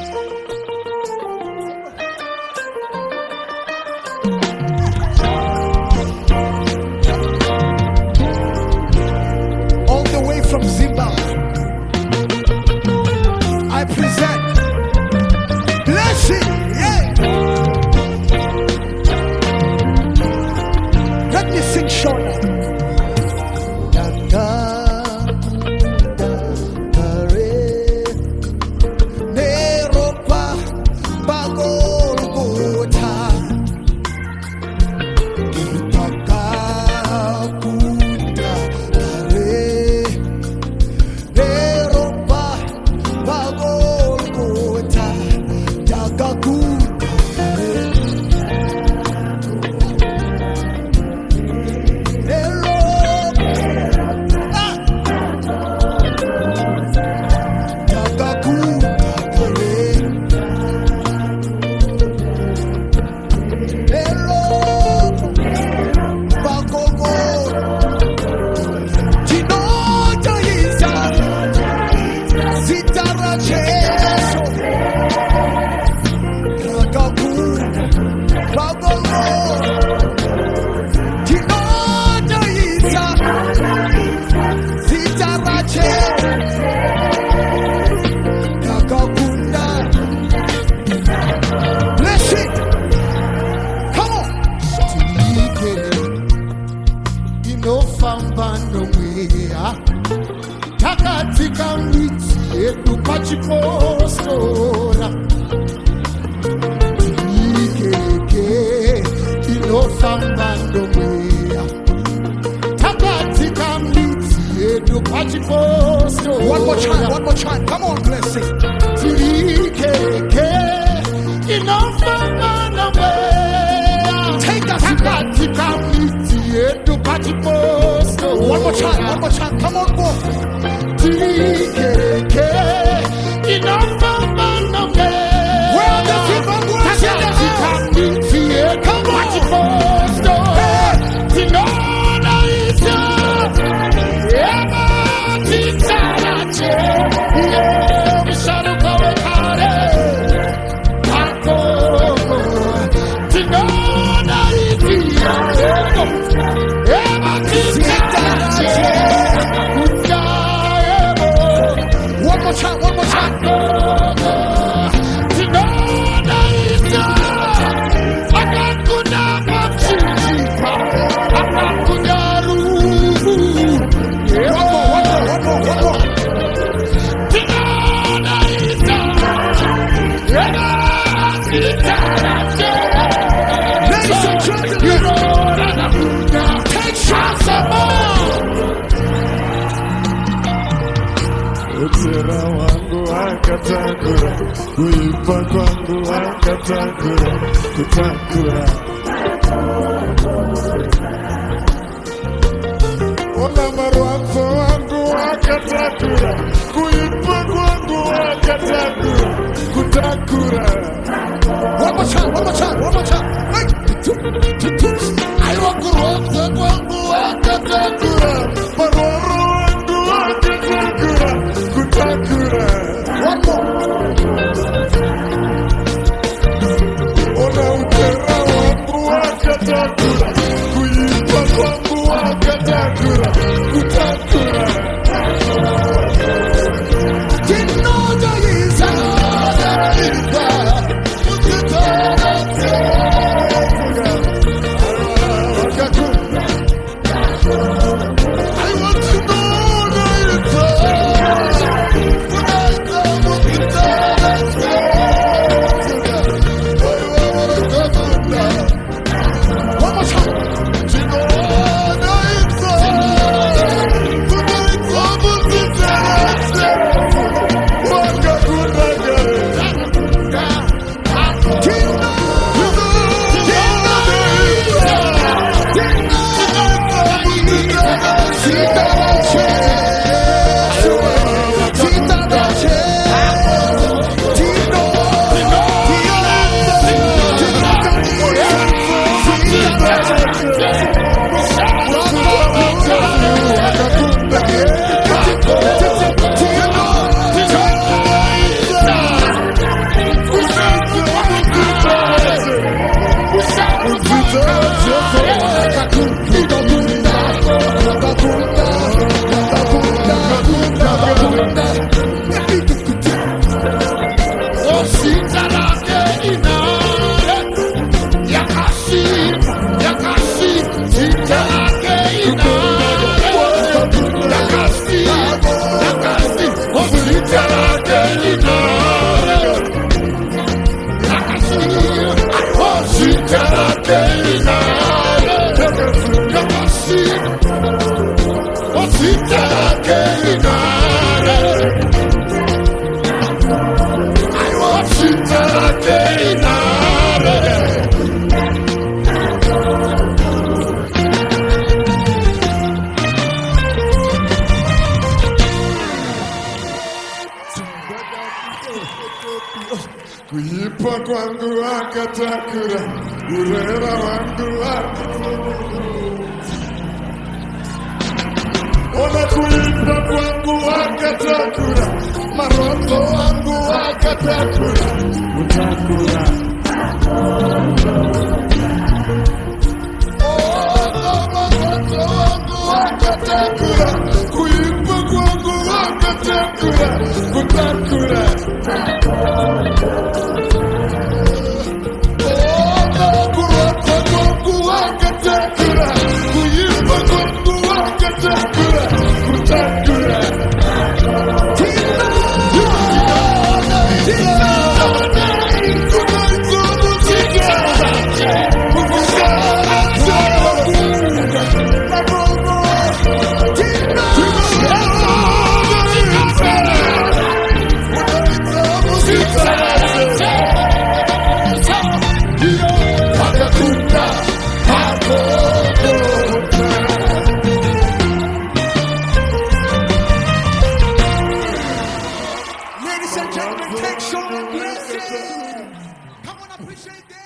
All the way from Zimbabwe, I present blessing. Yeah. Let me sing shorter. Takatika miti yedu pachipostora Tikeke inofamba ndomweya Takatika miti yedu pachipostora One more time, come on, blessing. Tikeke inofamba ndomweya Take us Takatika miti yedu pachipostora one more time, come on, boy. Tikeke inofamba ndomweya Where are the people who are Takatika miti yedu pachipostora Tinona isa Ema titarache Misharuka wekare Pako Tinona isa Ema titarache One more time. Tinona isa Akakuna mapshipa Akakunyaru One more. Tinona isa Ema titarache Ladies and gentlemen, take shots of Utera wangu akatakura, kuipa kwangu akatakura, kutakura. Ola marwanzo wangu akatakura, kuipa kwangu akatakura, kutakura. one more time. Hey. Aiwa kurwanzo wangu akatakura, marwaro wangu akatakura, kutakura. One more. Ona utera wangu akatakura, kuipa kwangu akatakura, kutakura. Tinoja isa. Kuipa kwangu akatakura, urera wangu ona kuipa kwangu akatakura, maroto wangu akatakura, utakura. Maroto wangu akatakura, kuipa kwangu akatakura, utakura. Ladies and gentlemen, take Sean and bless him. Come on, appreciate this.